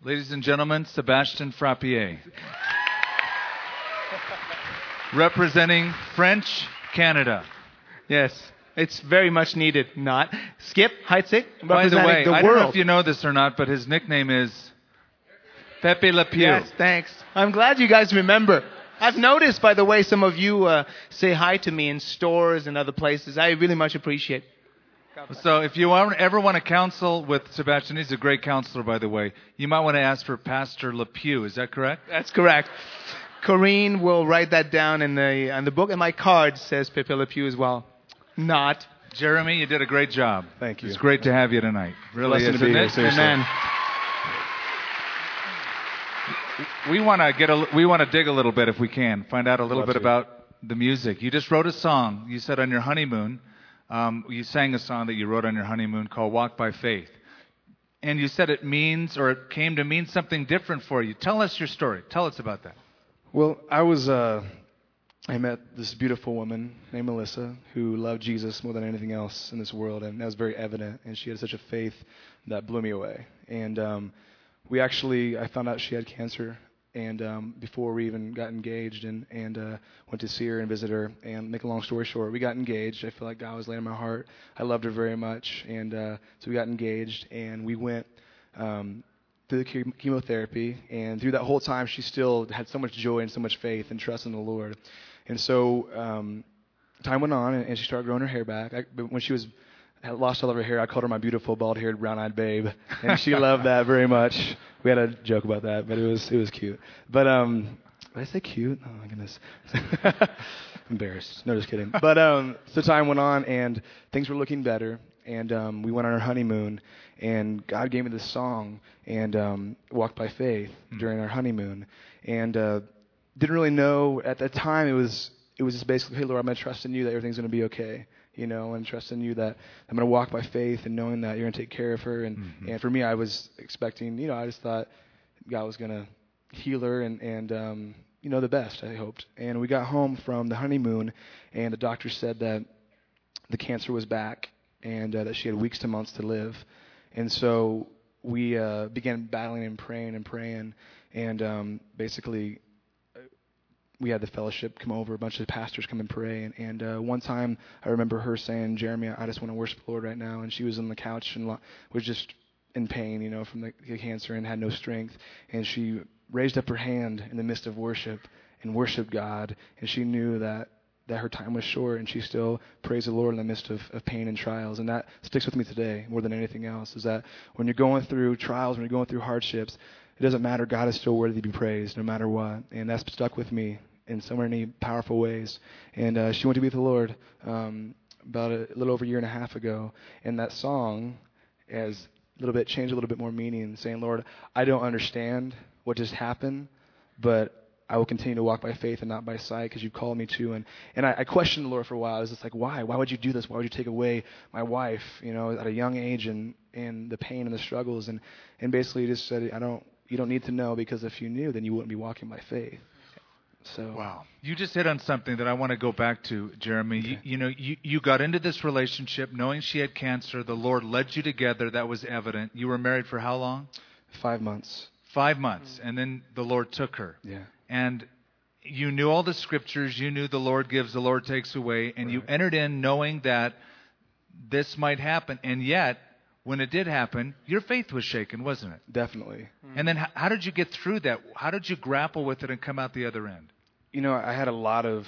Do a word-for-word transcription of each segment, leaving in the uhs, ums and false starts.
Ladies and gentlemen, Sebastian Frappier. Representing French Canada. Yes, it's very much needed. Not. Skip Heitzig, By the way, the I world. don't know if you know this or not, but his nickname is Pepe Le Pew. Yes, thanks. I'm glad you guys remember. I've noticed, by the way, some of you uh, say hi to me in stores and other places. I really much appreciate it. So if you ever want to counsel with Sebastian, he's a great counselor, by the way, you might want to ask for Pastor Le Pew. Is that correct? That's correct. Corrine will write that down in the on the book, and my card says Pepe Le Pew as well. Not. Jeremy, you did a great job. Thank you. It's great to have you tonight. Really Blessed is, to be isn't here, it? seriously. Amen. We want to get a, we want to dig a little bit if we can, find out a little Love bit to. about the music. You just wrote a song. You said on your honeymoon, um, you sang a song that you wrote on your honeymoon called "Walk by Faith," and you said it means, or it came to mean something different for you. Tell us your story. Tell us about that. Well, I was, uh, I met this beautiful woman named Melissa who loved Jesus more than anything else in this world, and that was very evident, and she had such a faith that blew me away. And um, we actually, I found out she had cancer, and um, before we even got engaged, and, and uh, went to see her and visit her, and make a long story short, we got engaged. I feel like God was laying in my heart. I loved her very much, and uh, so we got engaged, and we went um, through the chem- chemotherapy, and through that whole time, she still had so much joy and so much faith and trust in the Lord. And so um, time went on, and, and she started growing her hair back. I, but when she was had lost all of her hair, I called her my beautiful, bald-haired, brown-eyed babe, and she loved that very much. We had a joke about that, but it was it was cute. But um, did I say cute? Oh my goodness, embarrassed. No, just kidding. But um, so time went on, and things were looking better. And um, we went on our honeymoon, and God gave me this song, and um, Walk by Faith mm. during our honeymoon. And uh, didn't really know at that time. It was it was just basically, hey Lord, I'm going to trust in you that everything's going to be okay, you know, and trust in you that I'm going to walk by faith and knowing that you're going to take care of her. And mm-hmm. and for me, I was expecting, you know, I just thought God was going to heal her and and um, you know, the best, I hoped. And we got home from the honeymoon, and the doctor said that the cancer was back, and uh, that she had weeks to months to live. And so we uh, began battling and praying and praying, and um, basically we had the fellowship come over, a bunch of pastors come and pray. And, and uh, one time I remember her saying, Jeremy, I just want to worship the Lord right now. And she was on the couch and lo- was just in pain, you know, from the, the cancer and had no strength. And she raised up her hand in the midst of worship and worshiped God. And she knew that that her time was short, and she still praised the Lord in the midst of, of pain and trials. And that sticks with me today more than anything else, is that when you're going through trials, when you're going through hardships, it doesn't matter. God is still worthy to be praised no matter what. And that's stuck with me in so many powerful ways. And uh, she went to be with the Lord um, about a little over a year and a half ago. And that song has a little bit changed a little bit more meaning, saying, Lord, I don't understand what just happened, but I will continue to walk by faith and not by sight because you've called me to. And, and I, I questioned the Lord for a while. I was just like, why? Why would you do this? Why would you take away my wife, you know, at a young age, and, and the pain and the struggles? And, and basically just said, I don't, you don't need to know, because if you knew, then you wouldn't be walking by faith. So wow. You just hit on something that I want to go back to, Jeremy. Okay. You, you know, you, you got into this relationship knowing she had cancer. The Lord led you together. That was evident. You were married for how long? Five months. Five months. And then the Lord took her. Yeah. And you knew all the scriptures. You knew the Lord gives, the Lord takes away. And right. you entered in knowing that this might happen. And yet, when it did happen, your faith was shaken, wasn't it? Definitely. And then how, how did you get through that? How did you grapple with it and come out the other end? You know, I had a lot of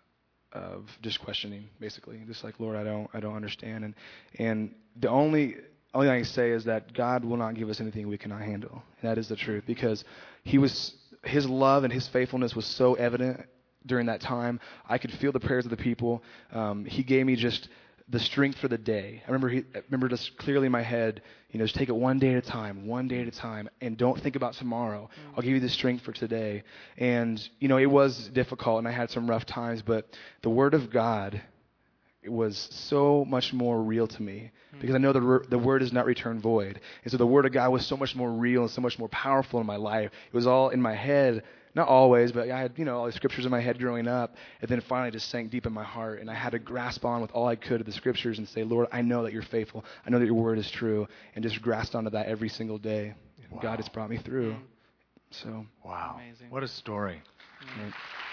of just questioning, basically. Just like, Lord, I don't I don't understand. And and the only only thing I can say is that God will not give us anything we cannot handle. And that is the truth, because he was his love and his faithfulness was so evident during that time. I could feel the prayers of the people. Um, he gave me just the strength for the day. I remember he, I remember just clearly in my head, you know, just take it one day at a time, one day at a time, and don't think about tomorrow. Mm. I'll give you the strength for today. And, you know, it was difficult, and I had some rough times, but the Word of God, it was so much more real to me, because I know the the Word does not return void. And so the Word of God was so much more real and so much more powerful in my life. It was all in my head. Not always, but I had, you know, all the scriptures in my head growing up, and then finally just sank deep in my heart, and I had to grasp on with all I could of the scriptures and say, Lord, I know that you're faithful. I know that your word is true, and just grasp onto that every single day. Yeah. And God has brought me through. Mm. So, Wow. Amazing. What a story. right.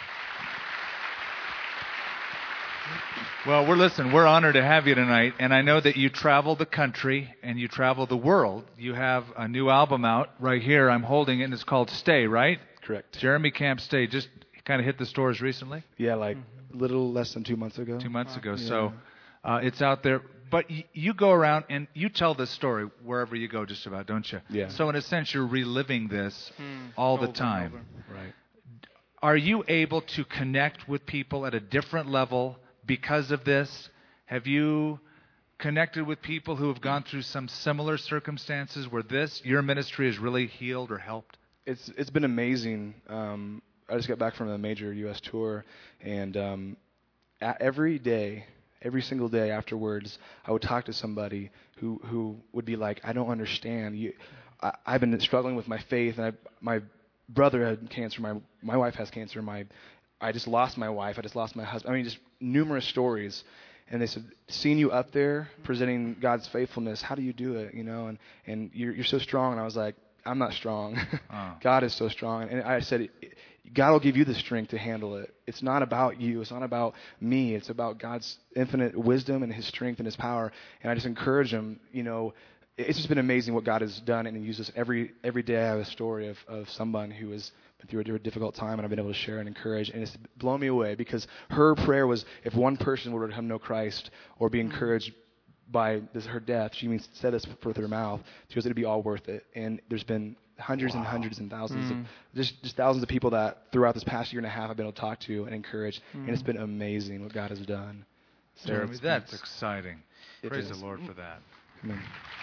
Well, we're listen, we're honored to have you tonight, and I know that you travel the country and you travel the world. You have a new album out right here. I'm holding it, and it's called Stay, right? Correct. Jeremy Camp Stay. Just kind of hit the stores recently? Yeah, like a little less than two months ago. Two months ago. Yeah. So uh, it's out there. But y- you go around and you tell this story wherever you go, just about, don't you? Yeah. So in a sense, you're reliving this Mm. all Over the and time. over. Right. Are you able to connect with people at a different level because of this? Have you connected with people who have gone through some similar circumstances where this, your ministry, has really healed or helped? It's it's been amazing. Um, I just got back from a major U S tour, and um, a- every day, every single day afterwards, I would talk to somebody who who would be like, "I don't understand. You, I, I've been struggling with my faith, and I, my brother had cancer. My my wife has cancer. My I just lost my wife. I just lost my husband. I mean, just numerous stories." And they said, "Seeing you up there presenting God's faithfulness, how do you do it? You know, and and you're you're so strong." And I was like, "I'm not strong. Oh. God is so strong." And I said, "God will give you the strength to handle it. It's not about you. It's not about me. It's about God's infinite wisdom and His strength and His power." And I just encourage him. You know, it's just been amazing what God has done, and He uses every every day. I have a story of of someone who has been through a difficult time, and I've been able to share and encourage, and it's blown me away because her prayer was, if one person were to come know Christ or be encouraged by this, her death, she means said this with her mouth, she goes, it'd be all worth it. And there's been hundreds Wow. and hundreds and thousands Mm. of just just thousands of people that throughout this past year and a half I've been able to talk to and encourage, and it's been amazing what God has done. So Jeremy, it's- that's exciting. It Praise is. the Lord for that. Amen.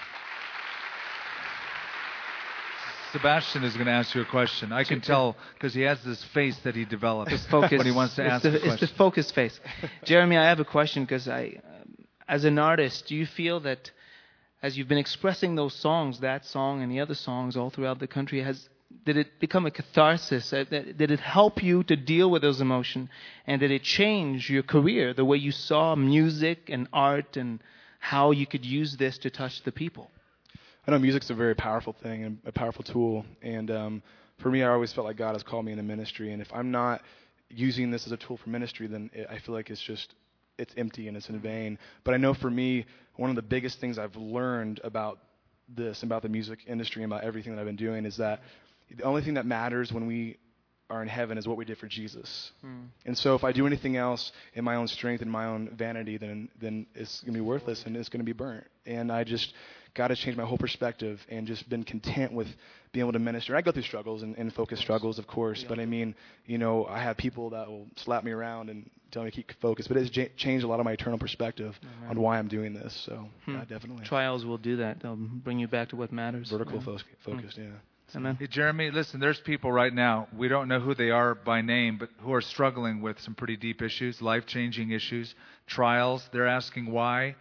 Sebastian is going to ask you a question. I can tell because he has this face that he develops It's focus. when he wants to it's ask the, a It's question. the focus face. Jeremy, I have a question because I, um, as an artist, do you feel that as you've been expressing those songs, that song and the other songs all throughout the country, has did it become a catharsis? Uh, that- Did it help you to deal with those emotions? And did it change your career, the way you saw music and art and how you could use this to touch the people? I know music's a very powerful thing and a powerful tool, and um, for me, I always felt like God has called me into ministry, and if I'm not using this as a tool for ministry, then it, I feel like it's just, it's empty and it's in vain. But I know for me, one of the biggest things I've learned about this, about the music industry, and about everything that I've been doing, is that the only thing that matters when we are in heaven is what we did for Jesus. Mm. And so if I do anything else in my own strength and my own vanity, then then it's going to be worthless and it's going to be burnt. And I just, God has changed my whole perspective and just been content with being able to minister. I go through struggles and, and focus struggles, of course, but I mean, you know, I have people that will slap me around and tell me to keep focused, but it's j- changed a lot of my eternal perspective Amen. on why I'm doing this. So, Hmm. yeah, definitely. Trials will do that. They'll bring you back to what matters. Vertical Yeah. fo- focused, yeah. Amen. Hey, Jeremy, listen, there's people right now, we don't know who they are by name, but who are struggling with some pretty deep issues, life-changing issues, trials. They're asking why.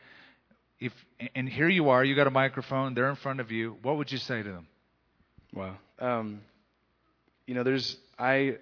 If And here you are, you got a microphone, they're in front of you. What would you say to them? Wow. Um, you know, there's, I,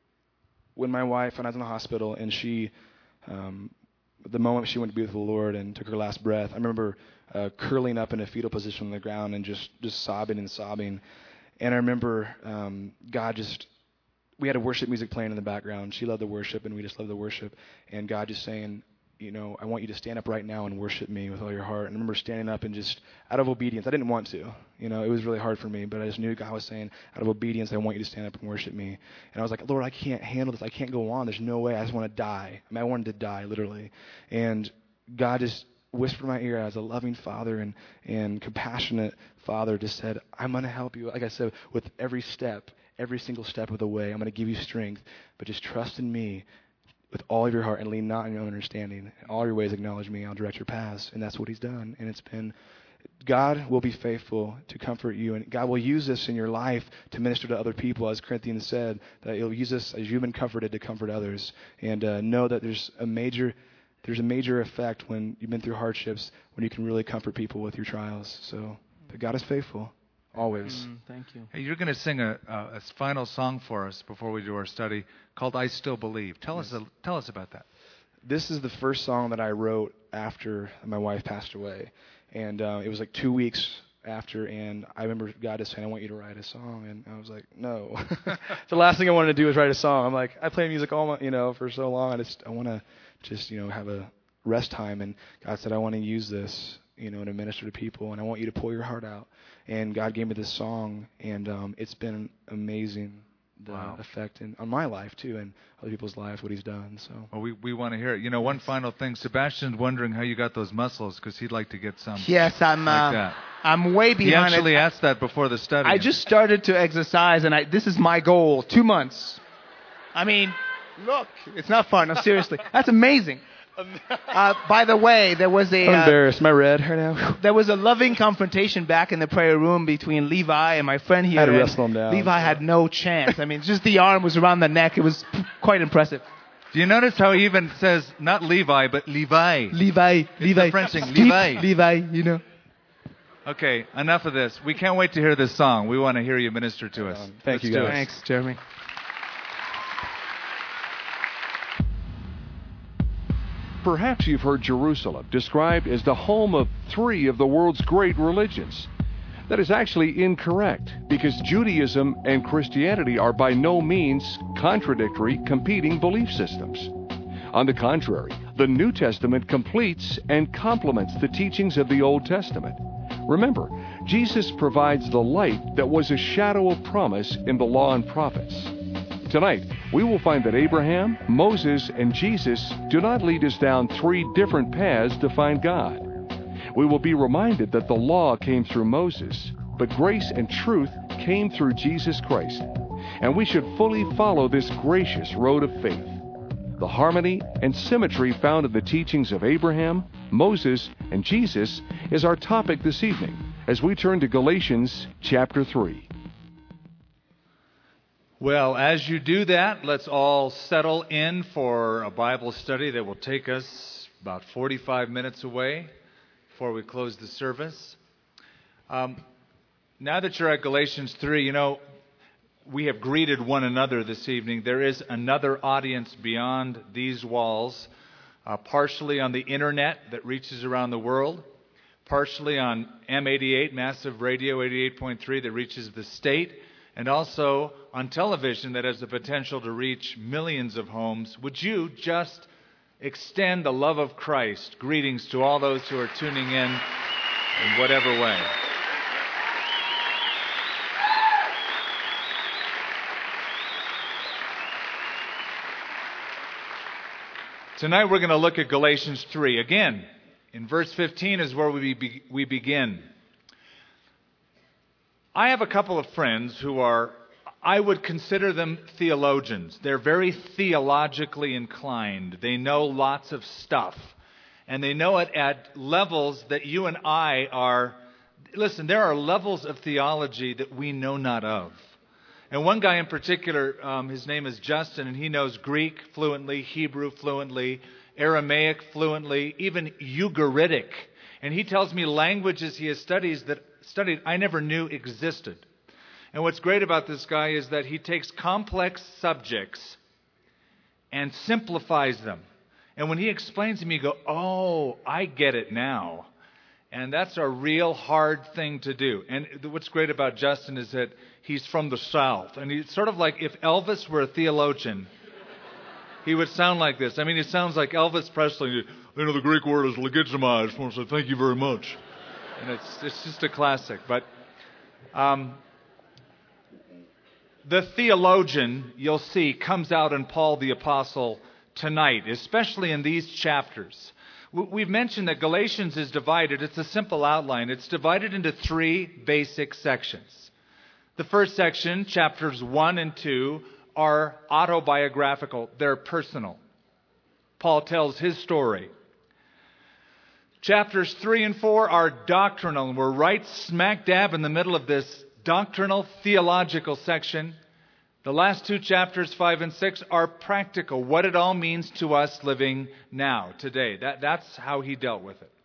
when my wife, when I was in the hospital and she, um, the moment she went to be with the Lord and took her last breath, I remember uh, curling up in a fetal position on the ground and just, just sobbing and sobbing. And I remember um, God just, we had a worship music playing in the background. She loved the worship, and we just loved the worship. And God just saying, you know, I want you to stand up right now and worship me with all your heart. And I remember standing up and just, out of obedience, I didn't want to. You know, it was really hard for me, but I just knew God was saying, out of obedience, I want you to stand up and worship me. And I was like, Lord, I can't handle this. I can't go on. There's no way. I just want to die. I mean, I wanted to die, literally. And God just whispered in my ear as a loving father and, and compassionate father just said, I'm going to help you. Like I said, with every step, every single step of the way, I'm going to give you strength, but just trust in me with all of your heart and lean not on your own understanding. In all your ways acknowledge me, I'll direct your paths. And that's what he's done. And it's been, God will be faithful to comfort you, and God will use this in your life to minister to other people, as Corinthians said, that he'll use this as you've been comforted to comfort others. And uh, know that there's a major there's a major effect when you've been through hardships, when you can really comfort people with your trials. So, but God is faithful, always. Mm, thank you. Hey, you're going to sing a, a, a final song for us before we do our study called I Still Believe. Tell us, a, tell us about that. This is the first song that I wrote after my wife passed away. And uh, it was like two weeks after, and I remember God just saying, I want you to write a song, and I was like, no. The last thing I wanted to do was write a song. I'm like, I play music all my, you know, for so long, I just, I want to just, you know, have a rest time, and God said, I want to use this, you know, to minister to people, and I want you to pour your heart out. And God gave me this song, and um, it's been amazing, the wow. effect in, on my life, too, and other people's lives, what he's done. So. Well, we, we want to hear it. You know, one final thing. Sebastian's wondering how you got those muscles, because he'd like to get some. Yes, I'm like uh, that. I'm way behind. He actually it. asked that before the study. I just started to exercise, and I, this is my goal, two months. I mean, look, it's not fun. No, seriously. That's amazing. Uh, by the way, there was a... I'm uh, embarrassed. Am I red right now? There was a loving confrontation back in the prayer room between Levi and my friend here. I had to and wrestle him down. Levi had no chance. I mean, just the arm was around the neck. It was quite impressive. Do you notice how he even says not Levi, but Levi? Levi, It's Levi. the French thing, Steve, Levi. Levi, you know. Okay, enough of this. We can't wait to hear this song. We want to hear you minister to us. Um, thank Let's you, do guys. it. Thanks, Jeremy. Perhaps you've heard Jerusalem described as the home of three of the world's great religions. That is actually incorrect, because Judaism and Christianity are by no means contradictory, competing belief systems. On the contrary, the New Testament completes and complements the teachings of the Old Testament. Remember, Jesus provides the light that was a shadow of promise in the law and prophets. Tonight, we will find that Abraham, Moses, and Jesus do not lead us down three different paths to find God. We will be reminded that the law came through Moses, but grace and truth came through Jesus Christ. And we should fully follow this gracious road of faith. The harmony and symmetry found in the teachings of Abraham, Moses, and Jesus is our topic this evening as we turn to Galatians chapter three. Well, as you do that, let's all settle in for a Bible study that will take us about forty-five minutes away before we close the service. Um, now that you're at Galatians three, you know, we have greeted one another this evening. There is another audience beyond these walls, uh, partially on the internet that reaches around the world, partially on M eighty-eight, Massive Radio eighty-eight point three that reaches the state, and also on television that has the potential to reach millions of homes. Would you just extend the love of Christ? Greetings to all those who are tuning in in whatever way. Tonight we're going to look at Galatians three. Again, in verse fifteen is where we be, we begin. I have a couple of friends who are, I would consider them theologians. They're very theologically inclined. They know lots of stuff. And they know it at levels that you and I are, listen, there are levels of theology that we know not of. And one guy in particular, um, his name is Justin, and he knows Greek fluently, Hebrew fluently, Aramaic fluently, even Ugaritic. And he tells me languages he has studied that studied I never knew existed. And what's great about this guy is that he takes complex subjects and simplifies them. And when he explains them, you go, oh, I get it now. And that's a real hard thing to do. And what's great about Justin is that he's from the South. And he's sort of like if Elvis were a theologian, he would sound like this. I mean, he sounds like Elvis Presley. You know, the Greek word is legitimize. I just want to say thank you very much. And it's it's just a classic. But um, the theologian, you'll see, comes out in Paul the Apostle tonight, especially in these chapters. We've mentioned that Galatians is divided. It's a simple outline. It's divided into three basic sections. The first section, chapters one and two, are autobiographical. They're personal. Paul tells his story. Chapters three and four are doctrinal, and we're right smack dab in the middle of this doctrinal theological section. The last two chapters, five and six, are practical, what it all means to us living now, today. That, that's how he dealt with it.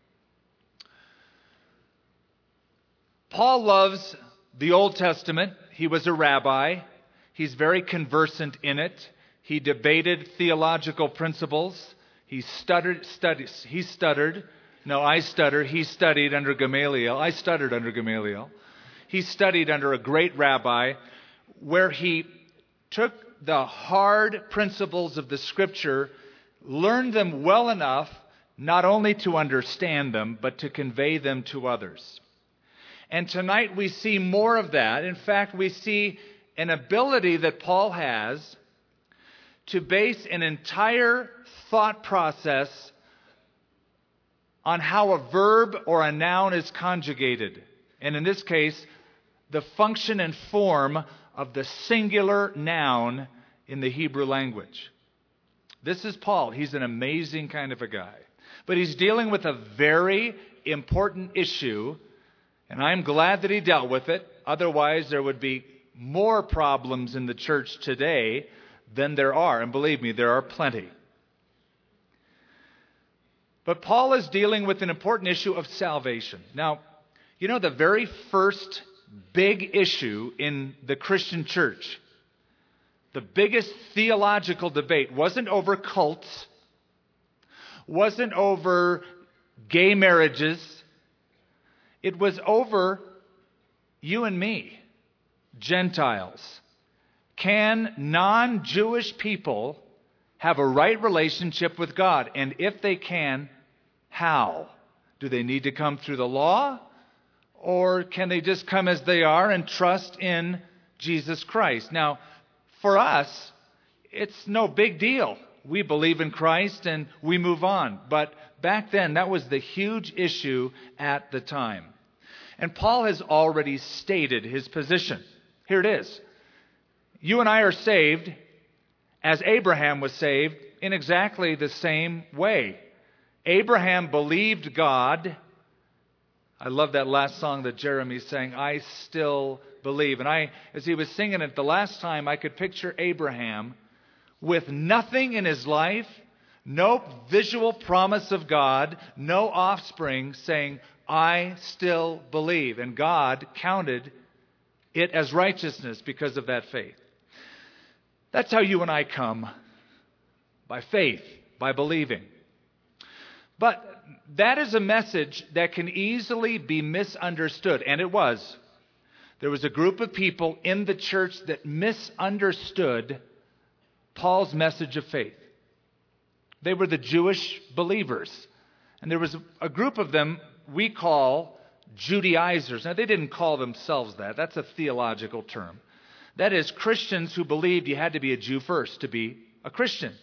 Paul loves the Old Testament. He was a rabbi. He's very conversant in it. He debated theological principles. He stuttered, studies, he stuttered. No, I stutter. He studied under Gamaliel. I stuttered under Gamaliel. He studied under a great rabbi where he took the hard principles of the Scripture, learned them well enough not only to understand them, but to convey them to others. And tonight we see more of that. In fact, we see an ability that Paul has to base an entire thought process on how a verb or a noun is conjugated. And in this case, the function and form of the singular noun in the Hebrew language. This is Paul. He's an amazing kind of a guy. But he's dealing with a very important issue, and I'm glad that he dealt with it. Otherwise, there would be more problems in the church today than there are. And believe me, there are plenty. But Paul is dealing with an important issue of salvation. Now, you know, the very first big issue in the Christian church, the biggest theological debate, wasn't over cults, wasn't over gay marriages. It was over you and me, Gentiles. Can non-Jewish people have a right relationship with God? And if they can, how? Do they need to come through the law? Or can they just come as they are and trust in Jesus Christ? Now, for us, it's no big deal. We believe in Christ and we move on. But back then, that was the huge issue at the time. And Paul has already stated his position. Here it is. You and I are saved as Abraham was saved in exactly the same way. Abraham believed God. I love that last song that Jeremy sang, I Still Believe. And I, as he was singing it the last time, I could picture Abraham with nothing in his life, no visual promise of God, no offspring, saying, I still believe. And God counted it as righteousness because of that faith. That's how you and I come, by faith, by believing. But that is a message that can easily be misunderstood, and it was. There was a group of people in the church that misunderstood Paul's message of faith. They were the Jewish believers. And there was a group of them we call Judaizers. Now, they didn't call themselves that. That's a theological term. That is, Christians who believed you had to be a Jew first to be a Christian.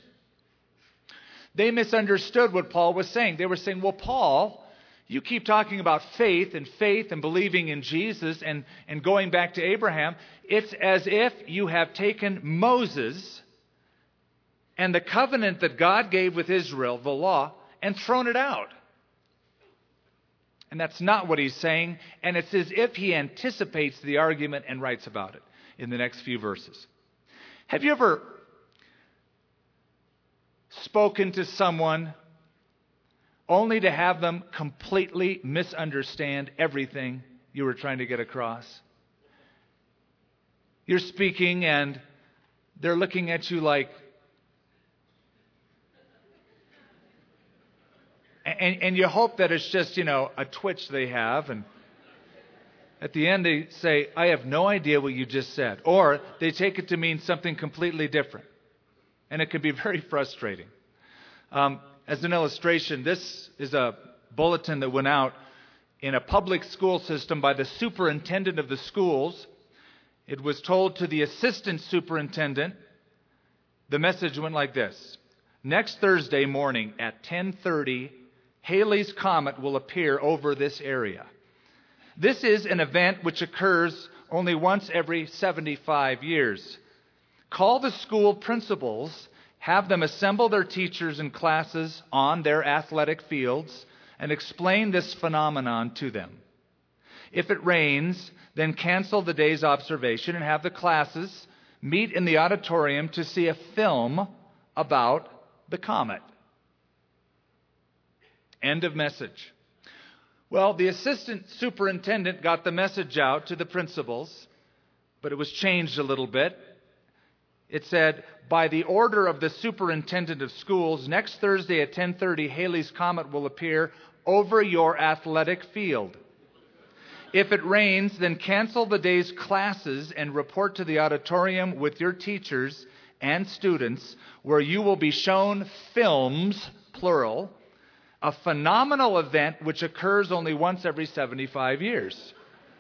They misunderstood what Paul was saying. They were saying, well, Paul, you keep talking about faith and faith and believing in Jesus and, and going back to Abraham. It's as if you have taken Moses and the covenant that God gave with Israel, the law, and thrown it out. And that's not what he's saying. And it's as if he anticipates the argument and writes about it in the next few verses. Have you ever spoken to someone only to have them completely misunderstand everything you were trying to get across? You're speaking and they're looking at you like, and, and you hope that it's just, you know, a twitch they have, and at the end they say, I have no idea what you just said. Or they take it to mean something completely different. And it can be very frustrating. Um, as an illustration, this is a bulletin that went out in a public school system by the superintendent of the schools. It was told to the assistant superintendent. The message went like this. Next Thursday morning at ten thirty, Halley's Comet will appear over this area. This is an event which occurs only once every seventy-five years. Call the school principals, have them assemble their teachers and classes on their athletic fields, and explain this phenomenon to them. If it rains, then cancel the day's observation and have the classes meet in the auditorium to see a film about the comet. End of message. Well, the assistant superintendent got the message out to the principals, but it was changed a little bit. It said, by the order of the superintendent of schools, next Thursday at ten thirty, Halley's Comet will appear over your athletic field. If it rains, then cancel the day's classes and report to the auditorium with your teachers and students, where you will be shown films, plural, a phenomenal event which occurs only once every seventy-five years.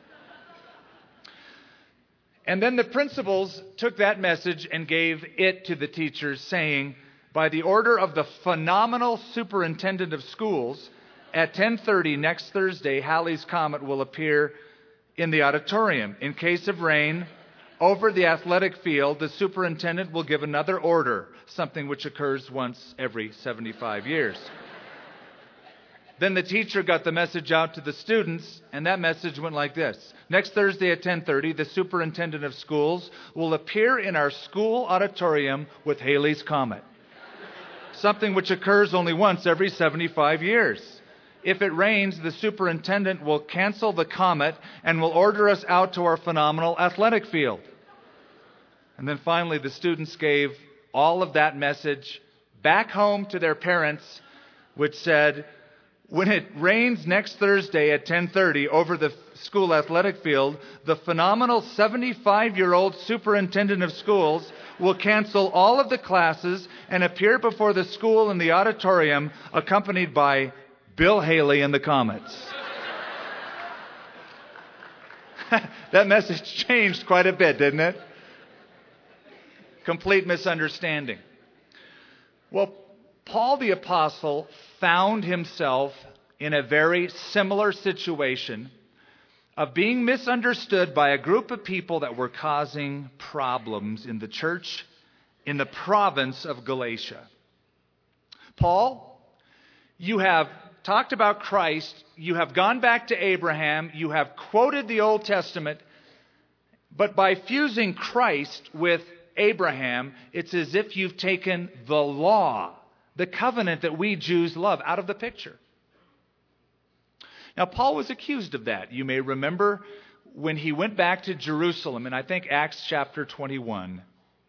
And then the principals took that message and gave it to the teachers, saying, by the order of the phenomenal superintendent of schools, at ten thirty next Thursday, Halley's Comet will appear in the auditorium. In case of rain, over the athletic field, the superintendent will give another order, something which occurs once every seventy-five years. Then the teacher got the message out to the students, and that message went like this. Next Thursday at ten thirty, the superintendent of schools will appear in our school auditorium with Halley's Comet, something which occurs only once every seventy-five years. If it rains, the superintendent will cancel the comet and will order us out to our phenomenal athletic field. And then finally, the students gave all of that message back home to their parents, which said, when it rains next Thursday at ten thirty over the school athletic field, the phenomenal seventy-five-year-old superintendent of schools will cancel all of the classes and appear before the school in the auditorium, accompanied by Bill Haley and the Comets. That message changed quite a bit, didn't it? Complete misunderstanding. Well, Paul the Apostle found himself in a very similar situation of being misunderstood by a group of people that were causing problems in the church in the province of Galatia. Paul, you have talked about Christ, you have gone back to Abraham, you have quoted the Old Testament, but by fusing Christ with Abraham, it's as if you've taken the law, the covenant that we Jews love, out of the picture. Now, Paul was accused of that. You may remember when he went back to Jerusalem, and I think Acts chapter twenty-one,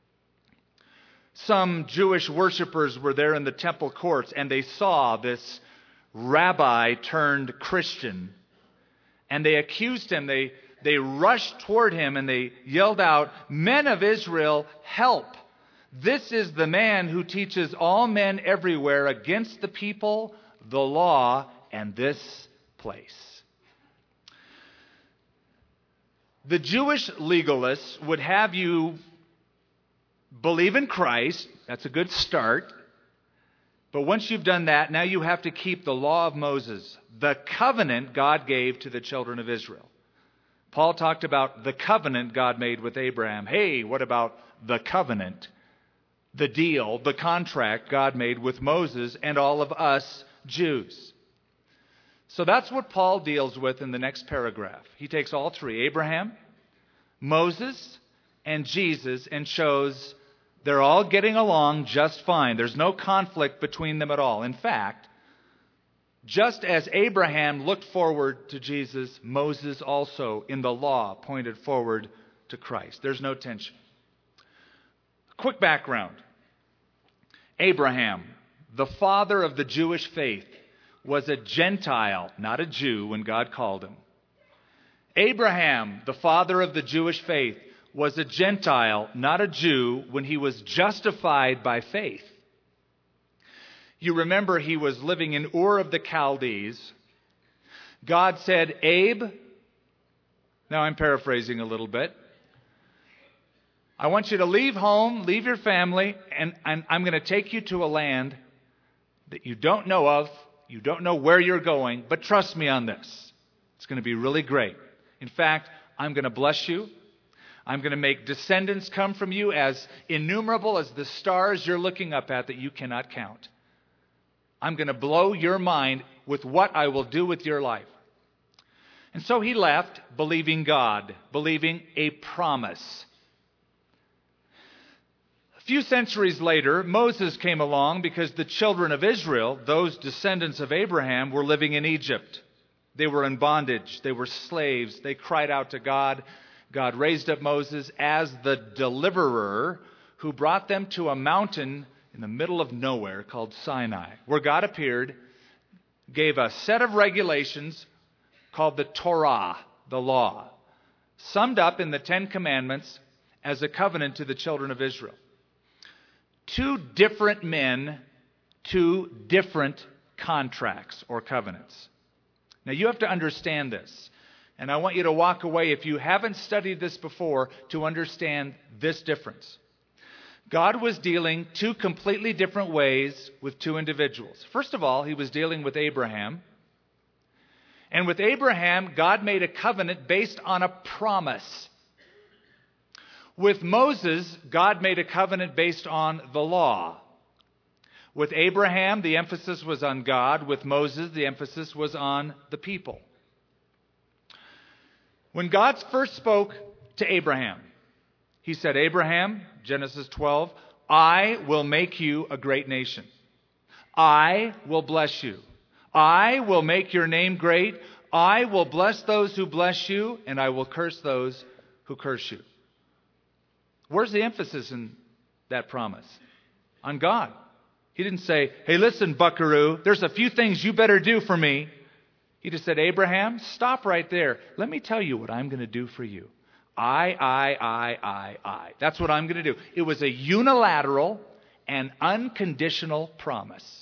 some Jewish worshipers were there in the temple courts, and they saw this rabbi turned Christian, and they accused him. They, they rushed toward him, and they yelled out, "Men of Israel, help! This is the man who teaches all men everywhere against the people, the law, and this place." The Jewish legalists would have you believe in Christ. That's a good start. But once you've done that, now you have to keep the law of Moses, the covenant God gave to the children of Israel. Paul talked about the covenant God made with Abraham. Hey, what about the covenant? The deal, the contract God made with Moses and all of us Jews. So that's what Paul deals with in the next paragraph. He takes all three, Abraham, Moses, and Jesus, and shows they're all getting along just fine. There's no conflict between them at all. In fact, just as Abraham looked forward to Jesus, Moses also in the law pointed forward to Christ. There's no tension. Quick background. Abraham, the father of the Jewish faith, was a Gentile, not a Jew, when God called him. Abraham, the father of the Jewish faith, was a Gentile, not a Jew, when he was justified by faith. You remember he was living in Ur of the Chaldees. God said, "Abe," now I'm paraphrasing a little bit, "I want you to leave home, leave your family, and I'm, I'm going to take you to a land that you don't know of. You don't know where you're going, but trust me on this. It's going to be really great. In fact, I'm going to bless you. I'm going to make descendants come from you as innumerable as the stars you're looking up at that you cannot count. I'm going to blow your mind with what I will do with your life." And so he left, believing God, believing a promise. A few centuries later, Moses came along because the children of Israel, those descendants of Abraham, were living in Egypt. They were in bondage. They were slaves. They cried out to God. God raised up Moses as the deliverer who brought them to a mountain in the middle of nowhere called Sinai, where God appeared gave a set of regulations called the Torah, the law, summed up in the Ten Commandments as a covenant to the children of Israel. Two different men, two different contracts or covenants. Now you have to understand this. And I want you to walk away, if you haven't studied this before, to understand this difference. God was dealing two completely different ways with two individuals. First of all, he was dealing with Abraham. And with Abraham, God made a covenant based on a promise. With Moses, God made a covenant based on the law. With Abraham, the emphasis was on God. With Moses, the emphasis was on the people. When God first spoke to Abraham, he said, Abraham, Genesis twelve, I will make you a great nation. I will bless you. I will make your name great. I will bless those who bless you, and I will curse those who curse you. Where's the emphasis in that promise? On God. He didn't say, hey, listen, buckaroo, there's a few things you better do for me. He just said, Abraham, stop right there. Let me tell you what I'm going to do for you. I, I, I, I, I. That's what I'm going to do. It was a unilateral and unconditional promise.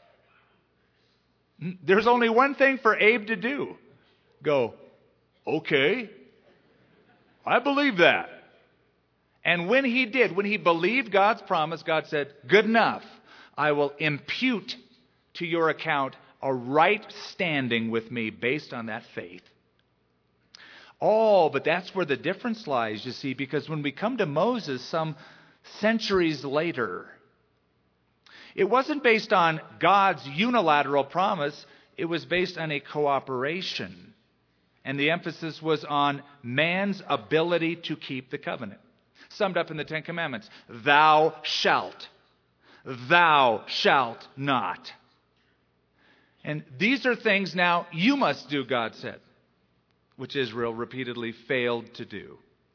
There's only one thing for Abe to do. Go, okay, I believe that. And when he did, when he believed God's promise, God said, good enough. I will impute to your account a right standing with me based on that faith. Oh, but that's where the difference lies, you see, because when we come to Moses some centuries later, it wasn't based on God's unilateral promise. It was based on a cooperation. And the emphasis was on man's ability to keep the covenant. Summed up in the Ten Commandments. Thou shalt. Thou shalt not. And these are things now you must do, God said, which Israel repeatedly failed to do.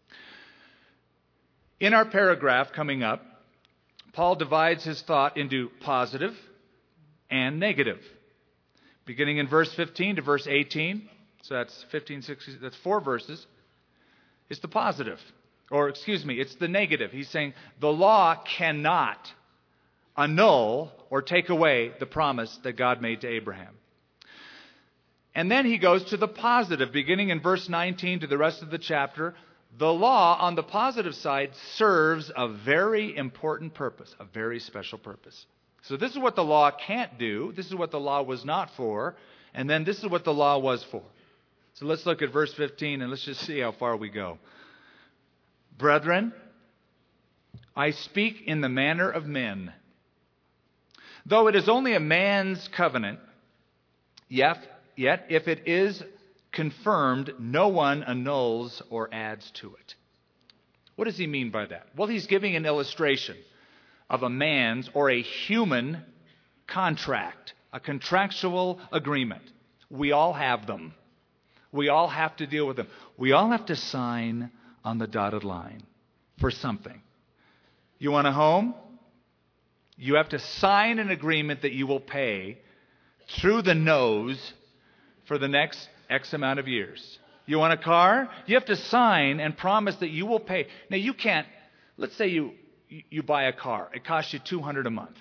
In our paragraph coming up, Paul divides his thought into positive and negative. Beginning in verse fifteen to verse eighteen, so that's fifteen, sixteen, that's four verses, it's the positive. Or, excuse me, it's the negative. He's saying the law cannot annul or take away the promise that God made to Abraham. And then he goes to the positive, beginning in verse nineteen to the rest of the chapter. The law, on the positive side, serves a very important purpose, a very special purpose. So this is what the law can't do. This is what the law was not for. And then this is what the law was for. So let's look at verse fifteen and let's just see how far we go. Brethren, I speak in the manner of men. Though it is only a man's covenant, yet, yet if it is confirmed, no one annuls or adds to it. What does he mean by that? Well, he's giving an illustration of a man's or a human contract, a contractual agreement. We all have them. We all have to deal with them. We all have to sign on the dotted line for something. You want a home? You have to sign an agreement that you will pay through the nose for the next X amount of years. You want a car? You have to sign and promise that you will pay. Now you can't, let's say you, you buy a car. It costs you two hundred dollars a month.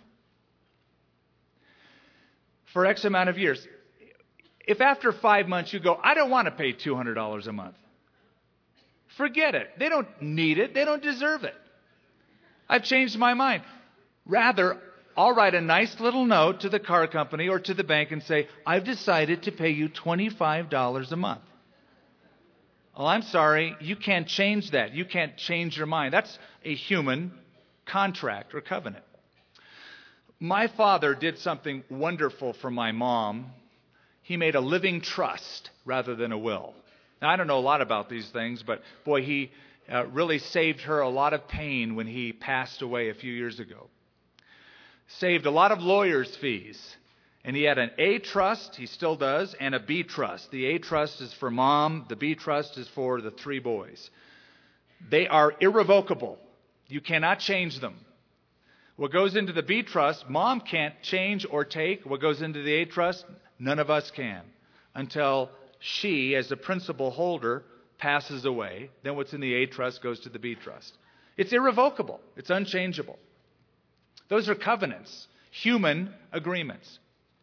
For X amount of years. If after five months you go, I don't want to pay two hundred dollars a month. Forget it. They don't need it. They don't deserve it. I've changed my mind. Rather, I'll write a nice little note to the car company or to the bank and say, I've decided to pay you twenty-five dollars a month. Well, I'm sorry, you can't change that. You can't change your mind. That's a human contract or covenant. My father did something wonderful for my mom. He made a living trust rather than a will. Now, I don't know a lot about these things, but boy, he uh, really saved her a lot of pain when he passed away a few years ago. Saved a lot of lawyers' fees. And he had an A trust, he still does, and a B trust. The A trust is for mom, the B trust is for the three boys. They are irrevocable. You cannot change them. What goes into the B trust, mom can't change or take. What goes into the A trust, None of us can. Until she, as the principal holder, passes away. Then what's in the A trust goes to the B trust. It's irrevocable. It's unchangeable. Those are covenants, human agreements.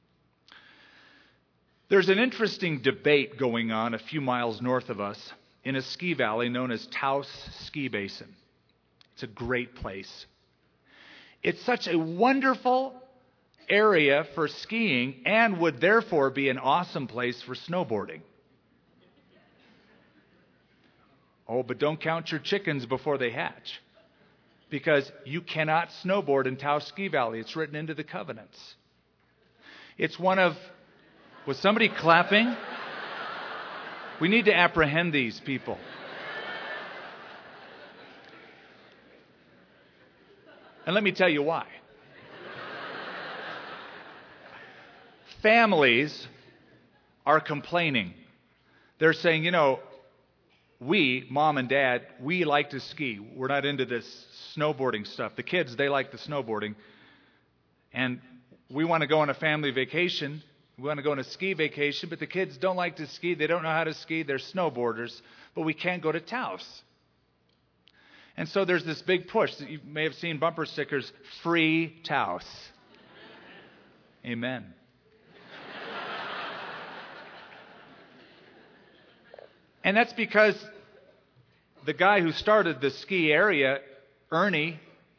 There's an interesting debate going on a few miles north of us in a ski valley known as Taos Ski Basin. It's a great place. It's such a wonderful area for skiing and would therefore be an awesome place for snowboarding. Oh, but don't count your chickens before they hatch, because you cannot snowboard in Taos Ski Valley. It's written into the covenants. It's one of... Was somebody clapping? We need to apprehend these people. And let me tell you why. Families are complaining. They're saying, you know, we, mom and dad, we like to ski. We're not into this snowboarding stuff. The kids, they like the snowboarding. And we want to go on a family vacation. We want to go on a ski vacation, but the kids don't like to ski. They don't know how to ski. They're snowboarders, but we can't go to Taos. And so there's this big push. You may have seen bumper stickers, free Taos. Amen. And that's because the guy who started the ski area, Ernie,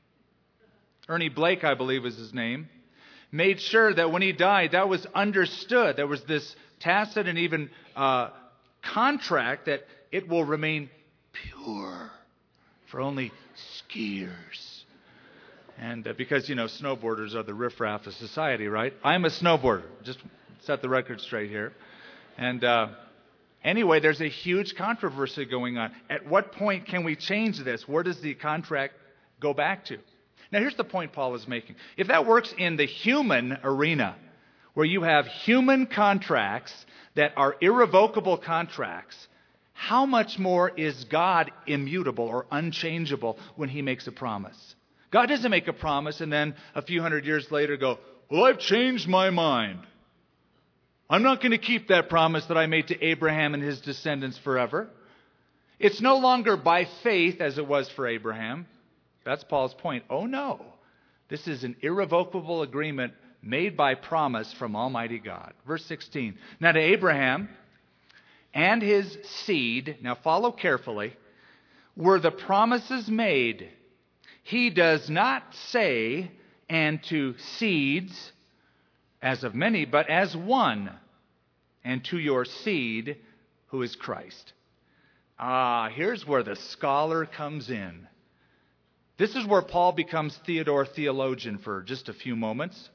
Ernie Blake, I believe is his name, made sure that when he died, that was understood. There was this tacit and even uh, contract that it will remain pure for only skiers. And uh, because, you know, snowboarders are the riffraff of society, right? I'm a snowboarder. Just set the record straight here. And uh, anyway, there's a huge controversy going on. At what point can we change this? Where does the contract go back to? Now, here's the point Paul is making. If that works in the human arena, where you have human contracts that are irrevocable contracts, how much more is God immutable or unchangeable when he makes a promise? God doesn't make a promise and then a few hundred years later go, well, I've changed my mind. I'm not going to keep that promise that I made to Abraham and his descendants forever. It's no longer by faith as it was for Abraham. That's Paul's point. Oh, no. This is an irrevocable agreement made by promise from Almighty God. Verse sixteen. Now to Abraham and his seed, now follow carefully, were the promises made. He does not say, and to seeds, as of many, but as one, and to your seed, who is Christ. Ah, here's where the scholar comes in. This is where Paul becomes Theodore theologian for just a few moments.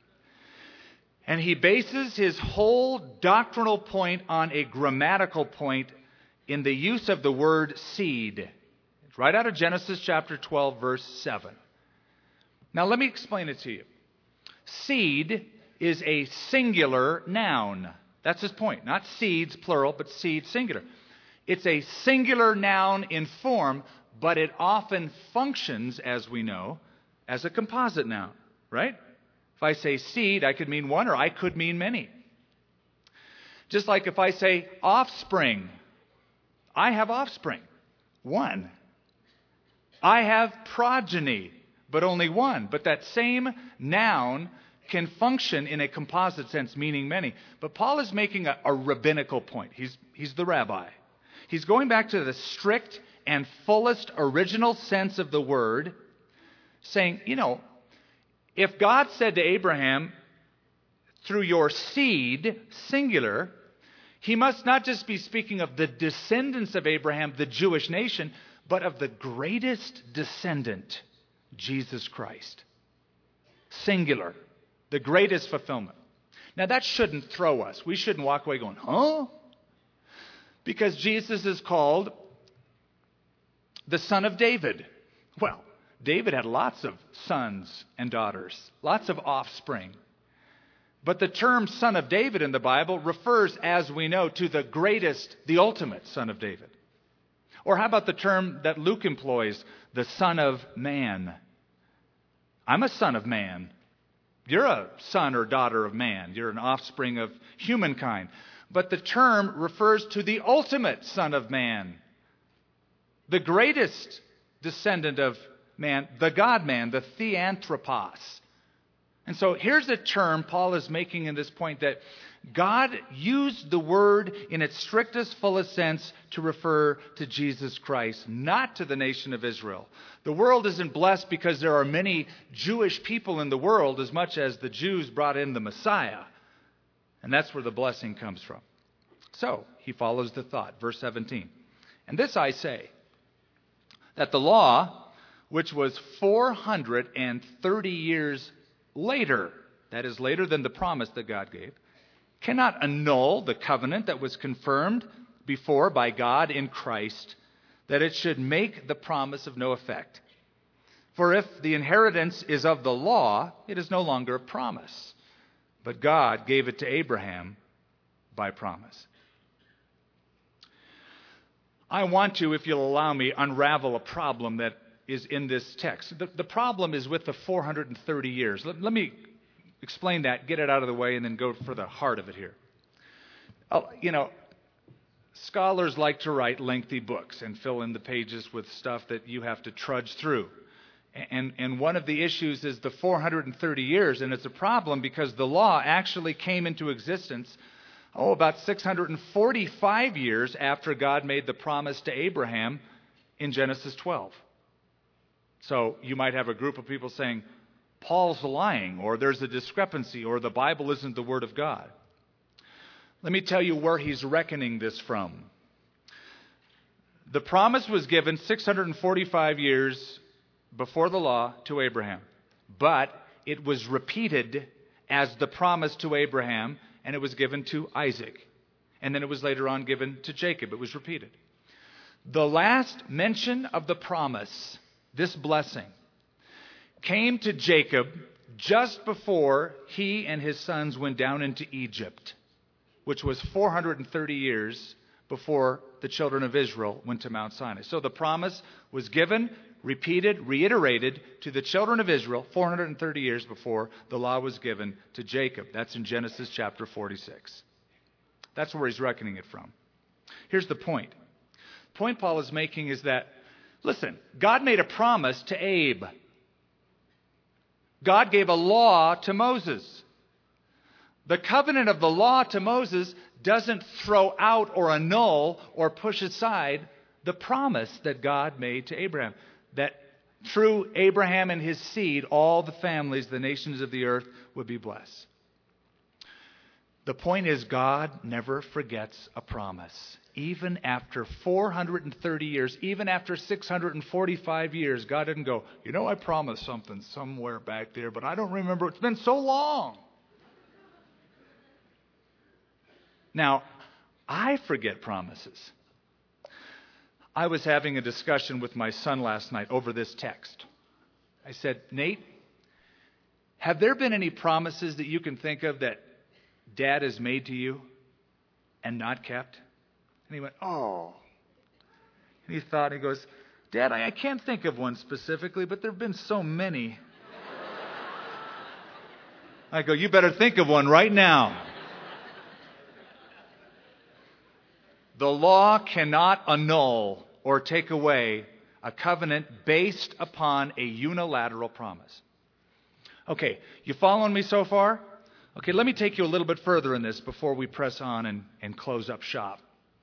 And he bases his whole doctrinal point on a grammatical point in the use of the word seed. It's right out of Genesis chapter twelve, verse seven. Now let me explain it to you. Seed is a singular noun. That's his point. Not seeds, plural, but seed, singular. It's a singular noun in form, but it often functions, as we know, as a composite noun, right? If I say seed, I could mean one or I could mean many. Just like if I say offspring, I have offspring, one. I have progeny, but only one. But that same noun can function in a composite sense, meaning many. But Paul is making a, a rabbinical point. He's, he's the rabbi. He's going back to the strict and fullest original sense of the word, saying, you know, if God said to Abraham, through your seed, singular, he must not just be speaking of the descendants of Abraham, the Jewish nation, but of the greatest descendant, Jesus Christ. Singular. The greatest fulfillment. Now that shouldn't throw us. We shouldn't walk away going, huh? Because Jesus is called the son of David. Well, David had lots of sons and daughters, lots of offspring. But the term son of David in the Bible refers, as we know, to the greatest, the ultimate son of David. Or how about the term that Luke employs, the son of man? I'm a son of man. You're a son or daughter of man. You're an offspring of humankind. But the term refers to the ultimate Son of Man, the greatest descendant of man, the God-man, the theanthropos. And so here's a term Paul is making in this point, that God used the word in its strictest, fullest sense to refer to Jesus Christ, not to the nation of Israel. The world isn't blessed because there are many Jewish people in the world as much as the Jews brought in the Messiah. And that's where the blessing comes from. So, he follows the thought. Verse seventeen. And this I say, that the law, which was four hundred thirty years later, that is later than the promise that God gave, cannot annul the covenant that was confirmed before by God in Christ, that it should make the promise of no effect. For if the inheritance is of the law, it is no longer a promise. But God gave it to Abraham by promise. I want to, if you'll allow me, unravel a problem that is in this text. The, the problem is with the four hundred thirty years. Let, let me explain that, get it out of the way, and then go for the heart of it here. Uh, you know, scholars like to write lengthy books and fill in the pages with stuff that you have to trudge through. And, and one of the issues is the four hundred thirty years, and it's a problem because the law actually came into existence, oh, about six hundred forty-five years after God made the promise to Abraham in Genesis twelve. So you might have a group of people saying, Paul's lying, or there's a discrepancy, or the Bible isn't the Word of God. Let me tell you where he's reckoning this from. The promise was given six hundred forty-five years before the law to Abraham, but it was repeated as the promise to Abraham, and it was given to Isaac. And then it was later on given to Jacob. It was repeated. The last mention of the promise, this blessing, came to Jacob just before he and his sons went down into Egypt, which was four hundred thirty years before the children of Israel went to Mount Sinai. So the promise was given, repeated, reiterated to the children of Israel four hundred thirty years before the law was given to Jacob. That's in Genesis chapter forty-six. That's where he's reckoning it from. Here's the point. The point Paul is making is that, listen, God made a promise to Abe. God gave a law to Moses. The covenant of the law to Moses doesn't throw out or annul or push aside the promise that God made to Abraham, that through Abraham and his seed, all the families, the nations of the earth would be blessed. The point is, God never forgets a promise. Even after four hundred thirty years, even after six hundred forty-five years, God didn't go, you know, I promised something somewhere back there, but I don't remember. It's been so long. Now, I forget promises. I was having a discussion with my son last night over this text. I said, Nate, have there been any promises that you can think of that Dad has made to you and not kept? And he went, oh. And he thought, he goes, Dad, I, I can't think of one specifically, but there have been so many. I go, you better think of one right now. The law cannot annul or take away a covenant based upon a unilateral promise. Okay, you following me so far? Okay, let me take you a little bit further in this before we press on and, and close up shop.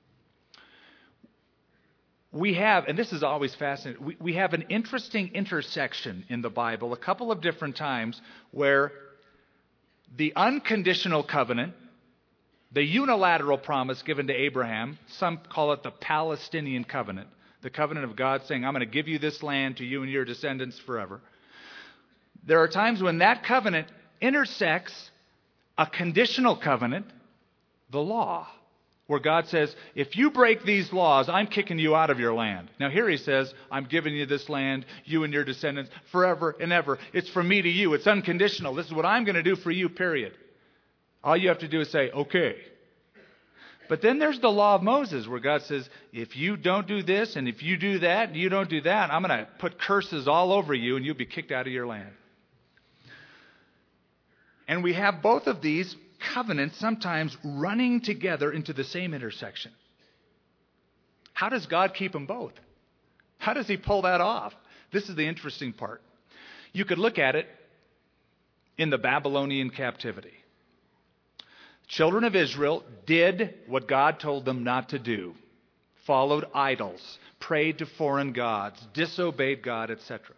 We have, and this is always fascinating, we, we have an interesting intersection in the Bible, a couple of different times, where the unconditional covenant, the unilateral promise given to Abraham, some call it the Palestinian covenant, the covenant of God saying, I'm going to give you this land to you and your descendants forever. There are times when that covenant intersects a conditional covenant, the law, where God says, if you break these laws, I'm kicking you out of your land. Now here he says, I'm giving you this land, you and your descendants, forever and ever. It's from me to you. It's unconditional. This is what I'm going to do for you, period. All you have to do is say, okay. But then there's the law of Moses where God says, if you don't do this and if you do that and you don't do that, I'm going to put curses all over you and you'll be kicked out of your land. And we have both of these covenants sometimes running together into the same intersection. How does God keep them both? How does he pull that off? This is the interesting part. You could look at it in the Babylonian captivity. Children of Israel did what God told them not to do. Followed idols, prayed to foreign gods, disobeyed God, et cetera.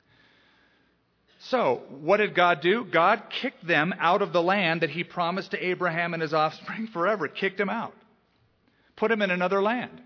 So, what did God do? God kicked them out of the land that he promised to Abraham and his offspring forever. Kicked them out. Put them in another land.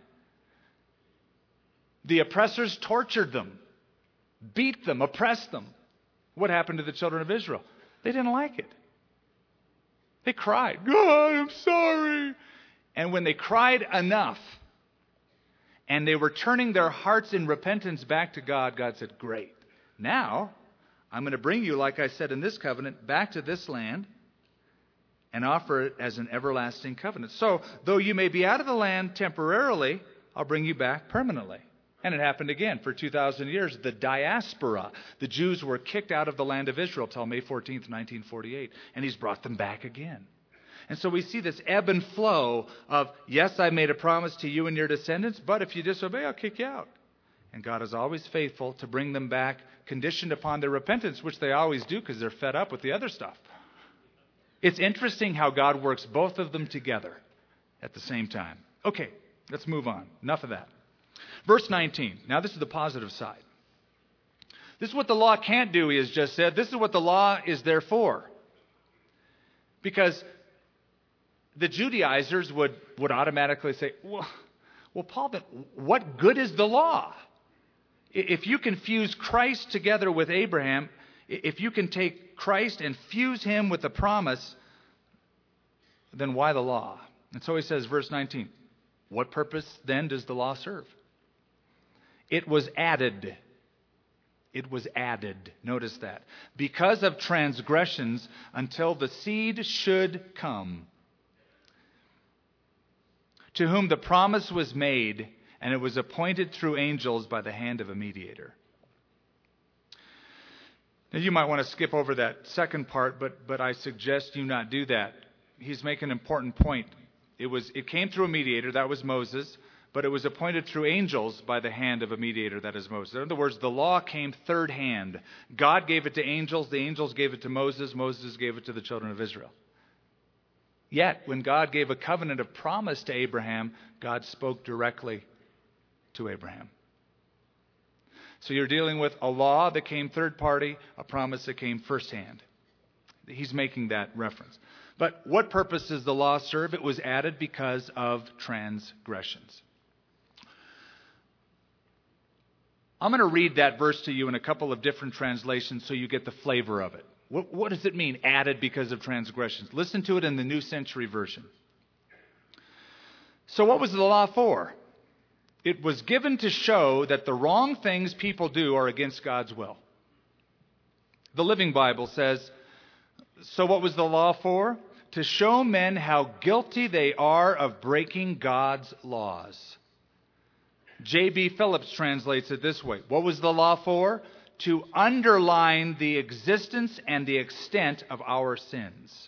The oppressors tortured them, beat them, oppressed them. What happened to the children of Israel? They didn't like it. They cried, God, I'm sorry. And when they cried enough, and they were turning their hearts in repentance back to God, God said, great. Now, I'm going to bring you, like I said in this covenant, back to this land and offer it as an everlasting covenant. So, though you may be out of the land temporarily, I'll bring you back permanently. And it happened again for two thousand years. The diaspora, the Jews were kicked out of the land of Israel till May fourteenth, nineteen forty-eight. And he's brought them back again. And so we see this ebb and flow of, yes, I made a promise to you and your descendants, but if you disobey, I'll kick you out. And God is always faithful to bring them back, conditioned upon their repentance, which they always do because they're fed up with the other stuff. It's interesting how God works both of them together at the same time. Okay, let's move on. Enough of that. Verse nineteen. Now this is the positive side. This is what the law can't do, he has just said. This is what the law is there for. Because the Judaizers would, would automatically say, well, well, Paul, but what good is the law? If you can fuse Christ together with Abraham, if you can take Christ and fuse him with the promise, then why the law? And so he says, verse nineteen, what purpose then does the law serve? It was added. It was added. Notice that. Because of transgressions until the seed should come, to whom the promise was made, and it was appointed through angels by the hand of a mediator. Now you might want to skip over that second part, but, but I suggest you not do that. He's making an important point. It was it came through a mediator, that was Moses, but it was appointed through angels by the hand of a mediator, that is Moses. In other words, the law came third hand. God gave it to angels, the angels gave it to Moses, Moses gave it to the children of Israel. Yet, when God gave a covenant of promise to Abraham, God spoke directly to Abraham. So you're dealing with a law that came third party, a promise that came first hand. He's making that reference. But what purpose does the law serve? It was added because of transgressions. I'm going to read that verse to you in a couple of different translations so you get the flavor of it. What, what does it mean, added because of transgressions? Listen to it in the New Century Version. So what was the law for? It was given to show that the wrong things people do are against God's will. The Living Bible says, so what was the law for? To show men how guilty they are of breaking God's laws. J B Phillips translates it this way. What was the law for? To underline the existence and the extent of our sins.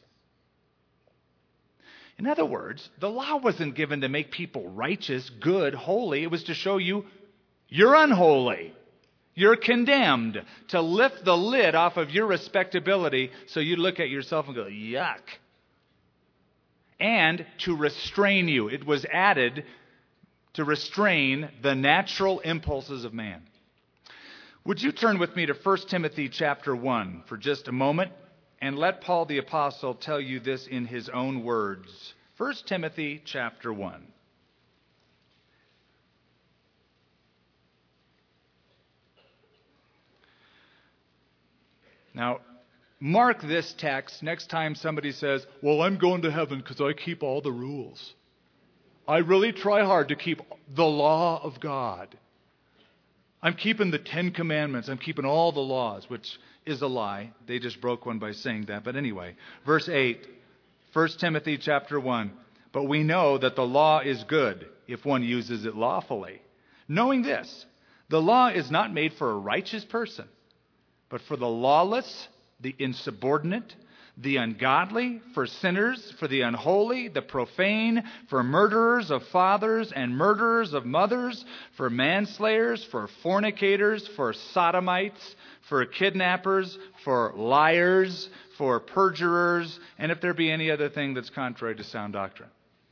In other words, the law wasn't given to make people righteous, good, holy. It was to show you you're unholy. You're condemned. To lift the lid off of your respectability so you look at yourself and go, yuck. And to restrain you. It was added to restrain the natural impulses of man. Would you turn with me to First Timothy chapter one for just a moment and let Paul the Apostle tell you this in his own words. First Timothy chapter one. Now, mark this text next time somebody says, well, I'm going to heaven because I keep all the rules. I really try hard to keep the law of God. I'm keeping the Ten Commandments. I'm keeping all the laws, which is a lie. They just broke one by saying that. But anyway, verse eight, First Timothy chapter one. But we know that the law is good if one uses it lawfully. Knowing this, the law is not made for a righteous person, but for the lawless, the insubordinate, the ungodly, for sinners, for the unholy, the profane, for murderers of fathers and murderers of mothers, for manslayers, for fornicators, for sodomites, for kidnappers, for liars, for perjurers, and if there be any other thing that's contrary to sound doctrine.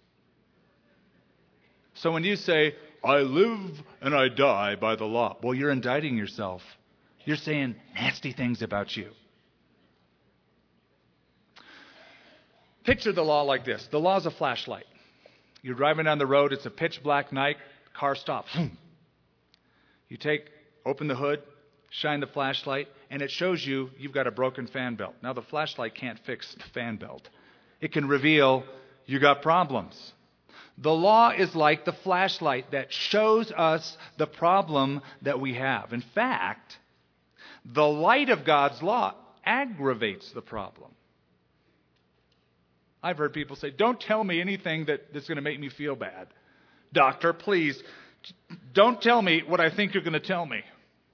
So when you say, I live and I die by the law, well, you're indicting yourself. You're saying nasty things about you. Picture the law like this. The law is a flashlight. You're driving down the road. It's a pitch black night. Car stops. You take, open the hood, shine the flashlight, and it shows you you've got a broken fan belt. Now, the flashlight can't fix the fan belt. It can reveal you got problems. The law is like the flashlight that shows us the problem that we have. In fact, the light of God's law aggravates the problem. I've heard people say, don't tell me anything that, that's going to make me feel bad. Doctor, please, don't tell me what I think you're going to tell me.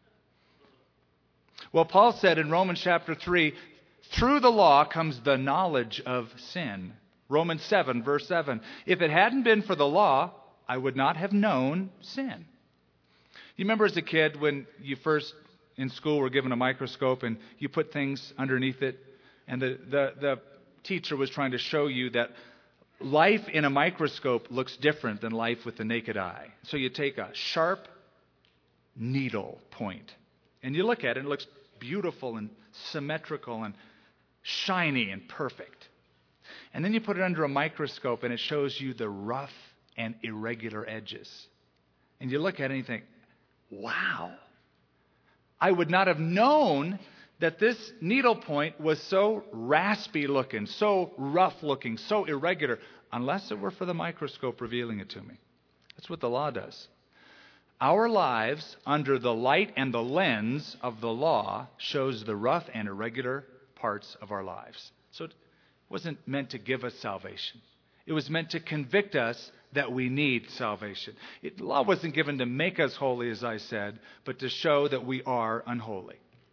Well, Paul said in Romans chapter three, through the law comes the knowledge of sin. Romans seven, verse seven. If it hadn't been for the law, I would not have known sin. You remember as a kid when you first in school were given a microscope and you put things underneath it, and the, the, the teacher was trying to show you that life in a microscope looks different than life with the naked eye. So you take a sharp needle point and you look at it and it looks beautiful and symmetrical and shiny and perfect. And then you put it under a microscope and it shows you the rough and irregular edges. And you look at it and you think, wow, I would not have known that this needle point was so raspy looking, so rough looking, so irregular, unless it were for the microscope revealing it to me. That's what the law does. Our lives, under the light and the lens of the law, shows the rough and irregular parts of our lives. So it wasn't meant to give us salvation. It was meant to convict us that we need salvation. It, the law wasn't given to make us holy, as I said, but to show that we are unholy.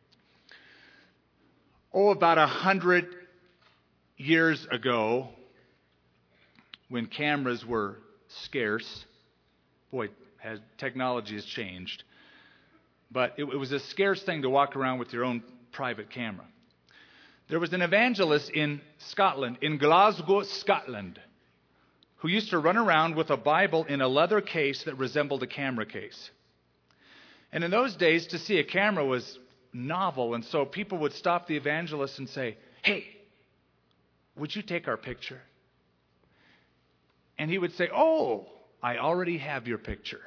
Oh, about a hundred years ago, when cameras were scarce, boy, has, technology has changed, but it, it was a scarce thing to walk around with your own private camera. There was an evangelist in Scotland, in Glasgow, Scotland, who used to run around with a Bible in a leather case that resembled a camera case. And in those days, to see a camera was novel, and so people would stop the evangelist and say, hey, would you take our picture? And he would say, oh, I already have your picture.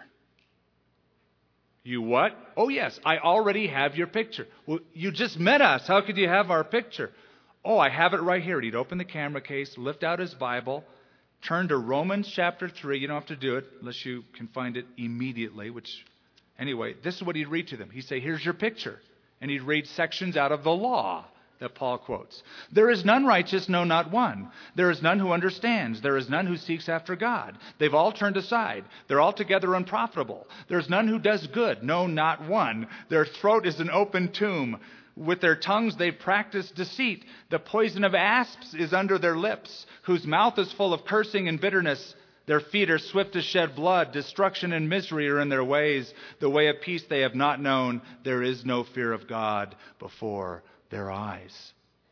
You what? Oh, yes, I already have your picture. Well, you just met us. How could you have our picture? Oh, I have it right here. And he'd open the camera case, lift out his Bible, turn to Romans chapter three. You don't have to do it unless you can find it immediately, which, anyway, this is what he'd read to them. He'd say, here's your picture. And he'd read sections out of the law that Paul quotes. There is none righteous, no, not one. There is none who understands. There is none who seeks after God. They've all turned aside. They're altogether unprofitable. There is none who does good, no, not one. Their throat is an open tomb. With their tongues they practice deceit. The poison of asps is under their lips, whose mouth is full of cursing and bitterness. Their feet are swift to shed blood. Destruction and misery are in their ways. The way of peace they have not known. There is no fear of God before their eyes.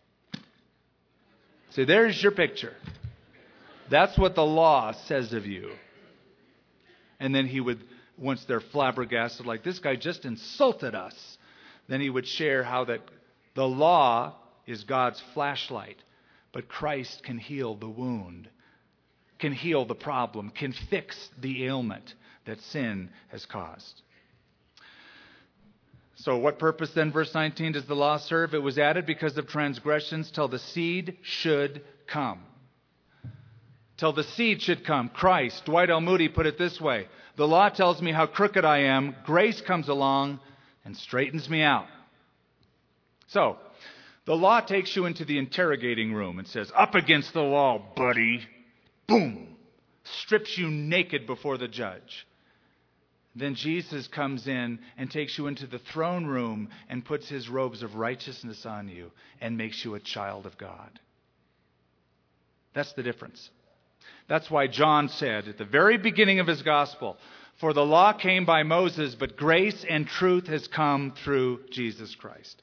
See, there's your picture. That's what the law says of you. And then he would, once they're flabbergasted, like this guy just insulted us, then he would share how that the law is God's flashlight, but Christ can heal the wound, can heal the problem, can fix the ailment that sin has caused. So what purpose then, verse nineteen, does the law serve? It was added because of transgressions till the seed should come. Till the seed should come. Christ. Dwight L. Moody put it this way. The law tells me how crooked I am. Grace comes along and straightens me out. So, the law takes you into the interrogating room and says, up against the wall, buddy. Boom. Strips you naked before the judge. Then Jesus comes in and takes you into the throne room and puts his robes of righteousness on you and makes you a child of God. That's the difference. That's why John said at the very beginning of his gospel, "For the law came by Moses, but grace and truth has come through Jesus Christ."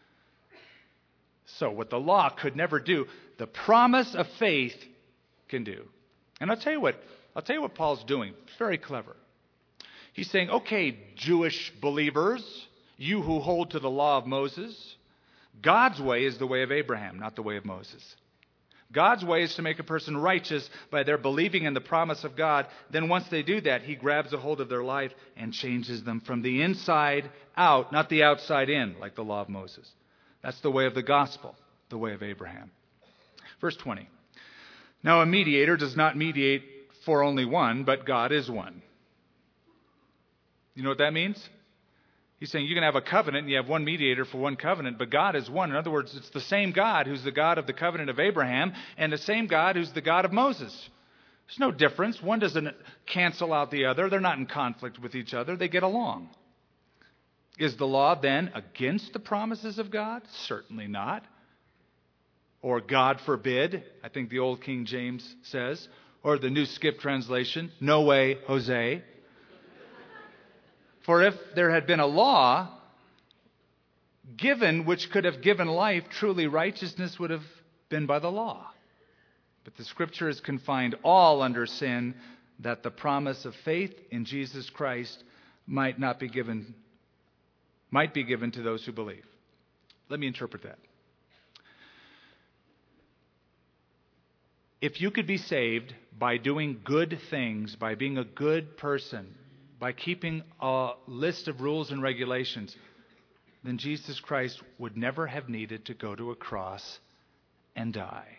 So what the law could never do, the promise of faith can do. And I'll tell you what, I'll tell you what Paul's doing. It's very clever. He's saying, okay, Jewish believers, you who hold to the law of Moses, God's way is the way of Abraham, not the way of Moses. God's way is to make a person righteous by their believing in the promise of God. Then once they do that, he grabs a hold of their life and changes them from the inside out, not the outside in, like the law of Moses. That's the way of the gospel, the way of Abraham. Verse twenty. Now a mediator does not mediate for only one, but God is one. You know what that means? He's saying you can have a covenant and you have one mediator for one covenant, but God is one. In other words, it's the same God who's the God of the covenant of Abraham and the same God who's the God of Moses. There's no difference. One doesn't cancel out the other. They're not in conflict with each other. They get along. Is the law then against the promises of God? Certainly not. Or God forbid, I think the old King James says, or the New Skip translation, no way, Jose. For if there had been a law given which could have given life, truly righteousness would have been by the law. But the Scripture has confined all under sin, that the promise of faith in Jesus Christ might not be given, might be given to those who believe. Let me interpret that. If you could be saved by doing good things, by being a good person, by keeping a list of rules and regulations, then Jesus Christ would never have needed to go to a cross and die.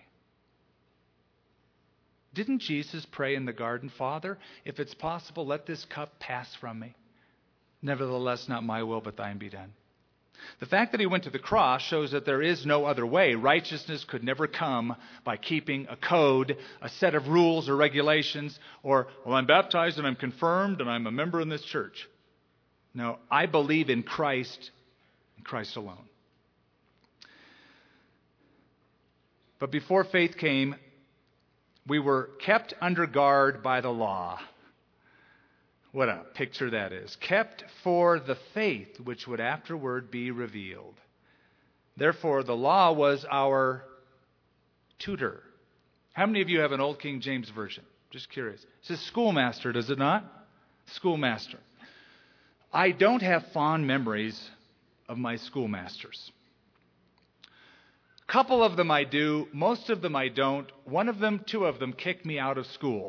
Didn't Jesus pray in the garden, "Father, if it's possible, let this cup pass from me. Nevertheless, not my will, but thine be done"? The fact that he went to the cross shows that there is no other way. Righteousness could never come by keeping a code, a set of rules or regulations, or, well, I'm baptized and I'm confirmed and I'm a member in this church. No, I believe in Christ and Christ alone. But before faith came, we were kept under guard by the law. What a picture that is. Kept for the faith which would afterward be revealed. Therefore, the law was our tutor. How many of you have an old King James Version? Just curious. It says schoolmaster, does it not? Schoolmaster. I don't have fond memories of my schoolmasters. A couple of them I do. Most of them I don't. One of them, two of them kicked me out of school.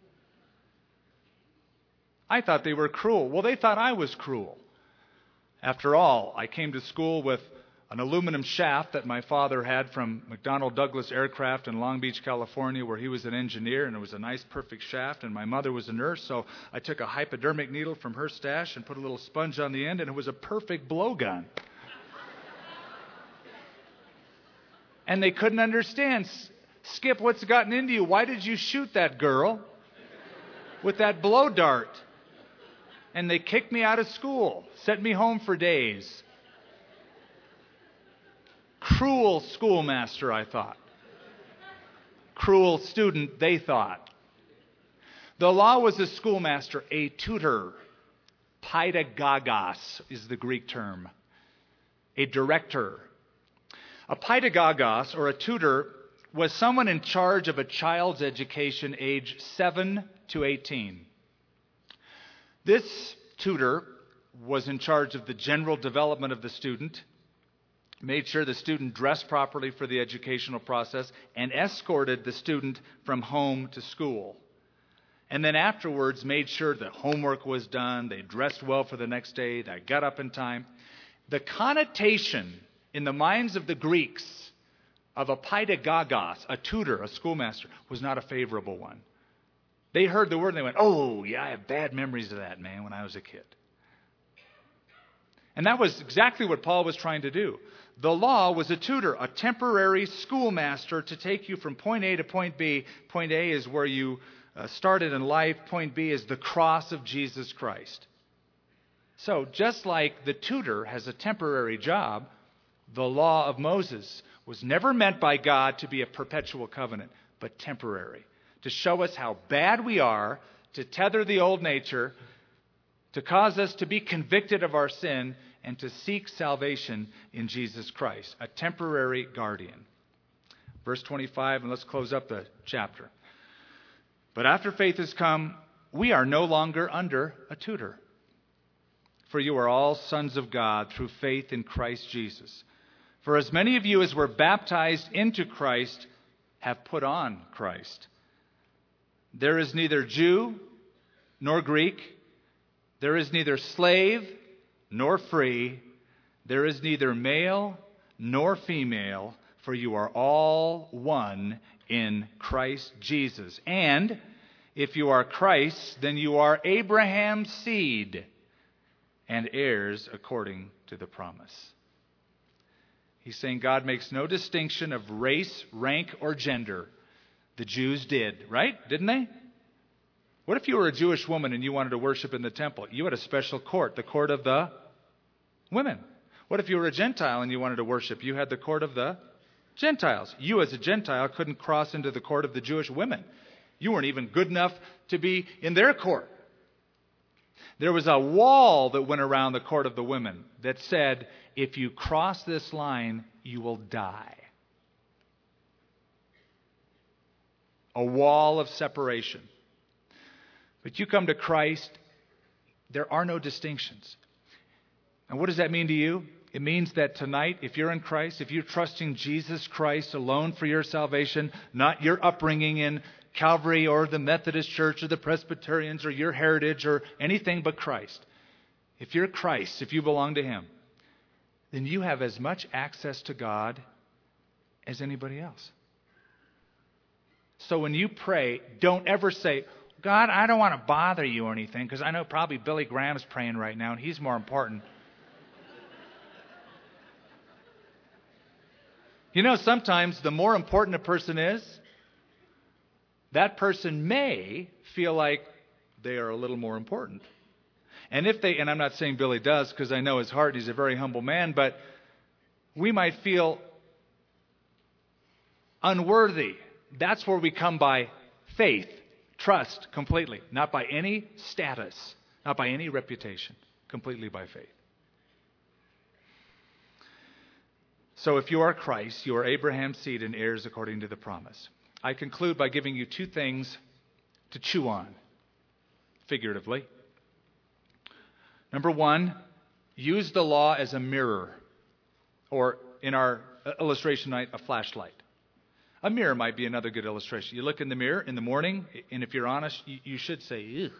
I thought they were cruel. Well, they thought I was cruel. After all, I came to school with an aluminum shaft that my father had from McDonnell Douglas Aircraft in Long Beach, California, where he was an engineer, and it was a nice, perfect shaft, and my mother was a nurse, so I took a hypodermic needle from her stash and put a little sponge on the end, and it was a perfect blowgun. And they couldn't understand. Skip, what's gotten into you? Why did you shoot that girl with that blow dart? And they kicked me out of school, sent me home for days. Cruel schoolmaster, I thought. Cruel student, they thought. The law was a schoolmaster, a tutor. Paidagogos is the Greek term. A director. A paidagogos, or a tutor, was someone in charge of a child's education age seven to eighteen. This tutor was in charge of the general development of the student, made sure the student dressed properly for the educational process, and escorted the student from home to school. And then afterwards made sure that homework was done, they dressed well for the next day, they got up in time. The connotation in the minds of the Greeks of a paidagogos, a tutor, a schoolmaster, was not a favorable one. They heard the word and they went, "Oh, yeah, I have bad memories of that, man, when I was a kid." And that was exactly what Paul was trying to do. The law was a tutor, a temporary schoolmaster to take you from point A to point B. Point A is where you uh, started in life. Point B is the cross of Jesus Christ. So just like the tutor has a temporary job, the law of Moses was never meant by God to be a perpetual covenant, but temporary. To show us how bad we are, to tether the old nature, to cause us to be convicted of our sin, and to seek salvation in Jesus Christ. A temporary guardian. Verse twenty-five, and let's close up the chapter. But after faith has come, we are no longer under a tutor. For you are all sons of God through faith in Christ Jesus. For as many of you as were baptized into Christ have put on Christ. There is neither Jew nor Greek. There is neither slave nor free. There is neither male nor female. For you are all one in Christ Jesus. And if you are Christ's, then you are Abraham's seed and heirs according to the promise. He's saying God makes no distinction of race, rank, or gender. The Jews did, right? Didn't they? What if you were a Jewish woman and you wanted to worship in the temple? You had a special court, the court of the women. What if you were a Gentile and you wanted to worship? You had the court of the Gentiles. You as a Gentile couldn't cross into the court of the Jewish women. You weren't even good enough to be in their court. There was a wall that went around the court of the women that said, if you cross this line, you will die. A wall of separation. But you come to Christ, there are no distinctions. And what does that mean to you? It means that tonight, if you're in Christ, if you're trusting Jesus Christ alone for your salvation, not your upbringing in Calvary or the Methodist Church or the Presbyterians or your heritage or anything but Christ. If you're Christ, if you belong to Him, then you have as much access to God as anybody else. So when you pray, don't ever say, God, I don't want to bother you or anything, because I know probably Billy Graham's praying right now and he's more important. You know, sometimes the more important a person is, that person may feel like they are a little more important. And if they, and I'm not saying Billy does because I know his heart, he's a very humble man, but we might feel unworthy. That's where we come by faith, trust completely, not by any status, not by any reputation, completely by faith. So if you are Christ, you are Abraham's seed and heirs according to the promise. I conclude by giving you two things to chew on, figuratively. Number one, use the law as a mirror, or in our illustration night, a flashlight. A mirror might be another good illustration. You look in the mirror in the morning, and if you're honest, you, you should say, ew.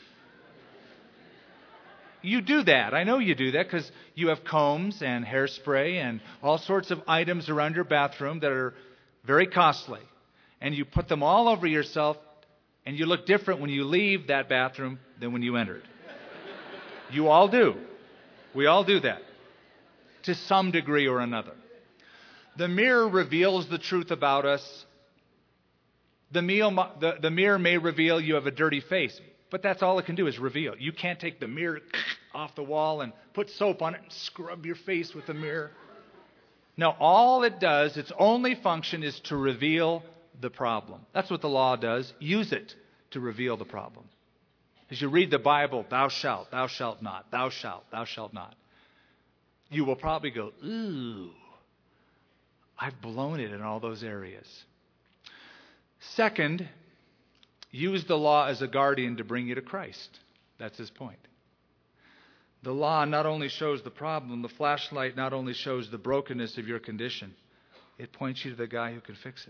You do that. I know you do that because you have combs and hairspray and all sorts of items around your bathroom that are very costly. And you put them all over yourself, and you look different when you leave that bathroom than when you entered. You all do. We all do that to some degree or another. The mirror reveals the truth about us. The, meal, the, the mirror may reveal you have a dirty face, but that's all it can do is reveal. You can't take the mirror off the wall and put soap on it and scrub your face with the mirror. No, all it does, its only function is to reveal the problem. That's what the law does. Use it to reveal the problem. As you read the Bible, thou shalt, thou shalt not, thou shalt, thou shalt not. You will probably go, ooh, I've blown it in all those areas. Second, use the law as a guardian to bring you to Christ. That's his point. The law not only shows the problem, the flashlight not only shows the brokenness of your condition, it points you to the guy who can fix it.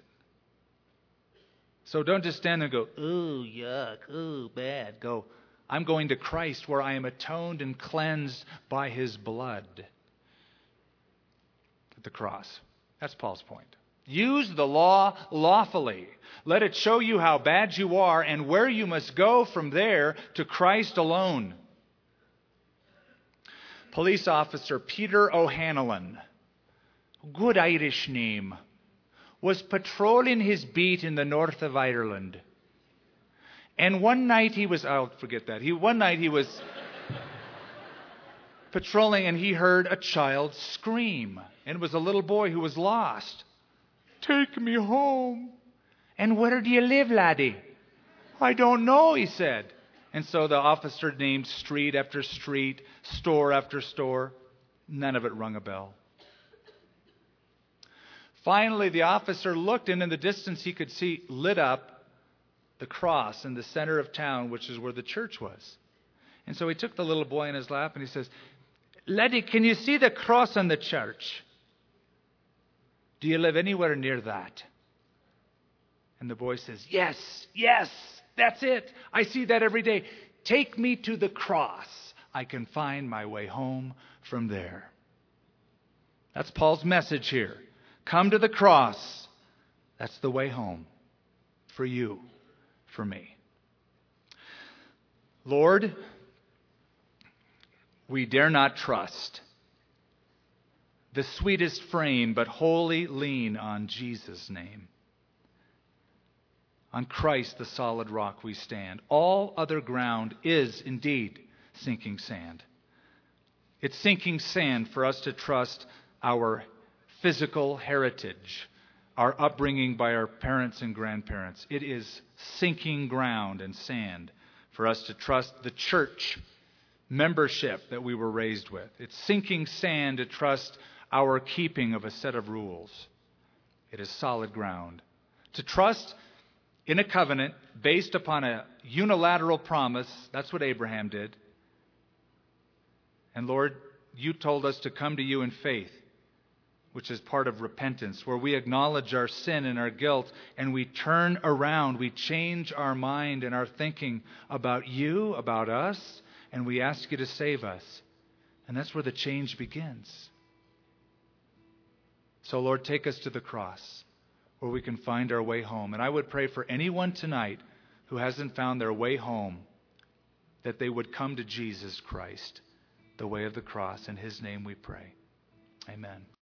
So don't just stand there and go, ooh, yuck, ooh, bad. Go, I'm going to Christ where I am atoned and cleansed by His blood at the cross. That's Paul's point. Use the law lawfully. Let it show you how bad you are and where you must go from there to Christ alone. Police officer Peter O'Hanlon, good Irish name, was patrolling his beat in the north of Ireland. And one night he was, I'll forget that. He, one night he was patrolling and he heard a child scream. And it was a little boy who was lost. Take me home. And where do you live, laddie? I don't know, he said. And so the officer named street after street, store after store. None of it rung a bell. Finally, the officer looked, and in the distance he could see lit up the cross in the center of town, which is where the church was. And so he took the little boy in his lap and he says, "Laddie, can you see the cross on the church? Do you live anywhere near that?" And the boy says, "Yes, yes, that's it. I see that every day. Take me to the cross. I can find my way home from there." That's Paul's message here. Come to the cross. That's the way home for you, for me. Lord, we dare not trust the sweetest frame, but wholly lean on Jesus' name. On Christ, the solid rock, we stand. All other ground is indeed sinking sand. It's sinking sand for us to trust our physical heritage, our upbringing by our parents and grandparents. It is sinking ground and sand for us to trust the church membership that we were raised with. It's sinking sand to trust our keeping of a set of rules. It is solid ground. To trust in a covenant based upon a unilateral promise, that's what Abraham did. And Lord, you told us to come to you in faith, which is part of repentance, where we acknowledge our sin and our guilt, and we turn around, we change our mind and our thinking about you, about us, and we ask you to save us. And that's where the change begins. So Lord, take us to the cross, where we can find our way home. And I would pray for anyone tonight who hasn't found their way home, that they would come to Jesus Christ, the way of the cross. In his name we pray. Amen.